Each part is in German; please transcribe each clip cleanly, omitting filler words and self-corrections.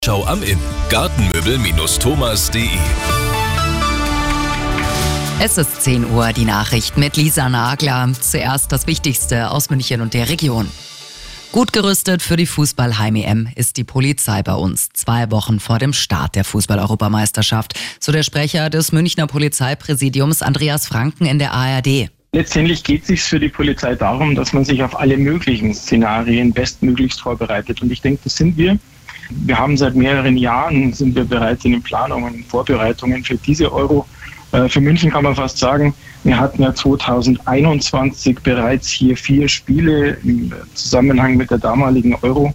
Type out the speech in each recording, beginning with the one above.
Schau am Inn. Gartenmöbel-thomas.de. Es ist 10 Uhr, die Nachrichten mit Lisa Nagler. Zuerst das Wichtigste aus München und der Region. Gut gerüstet für die Fußball-Heim-EM ist die Polizei bei uns. 2 Wochen vor dem Start der Fußball-Europameisterschaft. So der Sprecher des Münchner Polizeipräsidiums Andreas Franken in der ARD. Letztendlich geht es sich für die Polizei darum, dass man sich auf alle möglichen Szenarien bestmöglichst vorbereitet. Und ich denke, das sind wir. Wir haben seit mehreren Jahren, sind wir bereits in den Planungen und Vorbereitungen für diese Euro. Für München kann man fast sagen, wir hatten ja 2021 bereits hier 4 Spiele im Zusammenhang mit der damaligen Euro.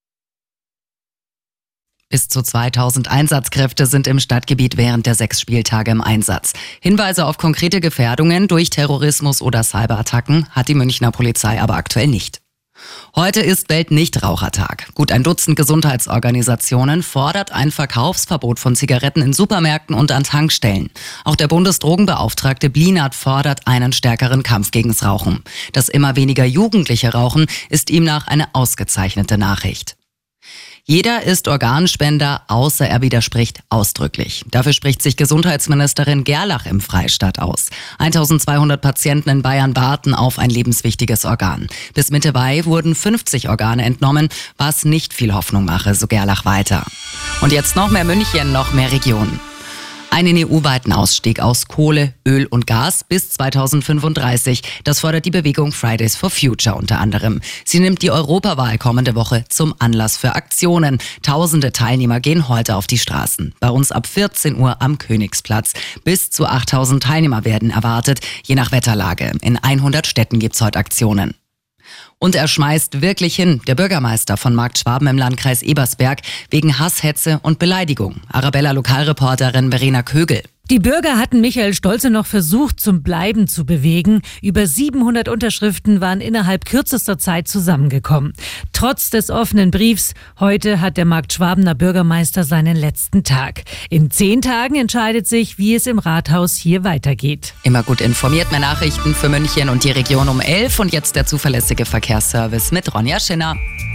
Bis zu 2000 Einsatzkräfte sind im Stadtgebiet während der 6 Spieltage im Einsatz. Hinweise auf konkrete Gefährdungen durch Terrorismus oder Cyberattacken hat die Münchner Polizei aber aktuell nicht. Heute ist Weltnichtrauchertag. Gut ein Dutzend Gesundheitsorganisationen fordert ein Verkaufsverbot von Zigaretten in Supermärkten und an Tankstellen. Auch der Bundesdrogenbeauftragte Blinert fordert einen stärkeren Kampf gegens Rauchen. Dass immer weniger Jugendliche rauchen, ist ihm nach eine ausgezeichnete Nachricht. Jeder ist Organspender, außer er widerspricht ausdrücklich. Dafür spricht sich Gesundheitsministerin Gerlach im Freistaat aus. 1200 Patienten in Bayern warten auf ein lebenswichtiges Organ. Bis Mitte Mai wurden 50 Organe entnommen, was nicht viel Hoffnung mache, so Gerlach weiter. Und jetzt noch mehr München, noch mehr Regionen. Einen EU-weiten Ausstieg aus Kohle, Öl und Gas bis 2035. Das fordert die Bewegung Fridays for Future unter anderem. Sie nimmt die Europawahl kommende Woche zum Anlass für Aktionen. Tausende Teilnehmer gehen heute auf die Straßen. Bei uns ab 14 Uhr am Königsplatz. Bis zu 8000 Teilnehmer werden erwartet, je nach Wetterlage. In 100 Städten gibt's heute Aktionen. Und er schmeißt wirklich hin, der Bürgermeister von Markt Schwaben im Landkreis Ebersberg, wegen Hass, Hetze und Beleidigung. Arabella-Lokalreporterin Verena Kögel. Die Bürger hatten Michael Stolze noch versucht, zum Bleiben zu bewegen. Über 700 Unterschriften waren innerhalb kürzester Zeit zusammengekommen. Trotz des offenen Briefs, heute hat der Markt Schwabener Bürgermeister seinen letzten Tag. In 10 Tagen entscheidet sich, wie es im Rathaus hier weitergeht. Immer gut informiert, mehr Nachrichten für München und die Region um 11. Und jetzt der zuverlässige Verkehrsservice mit Ronja Schinner.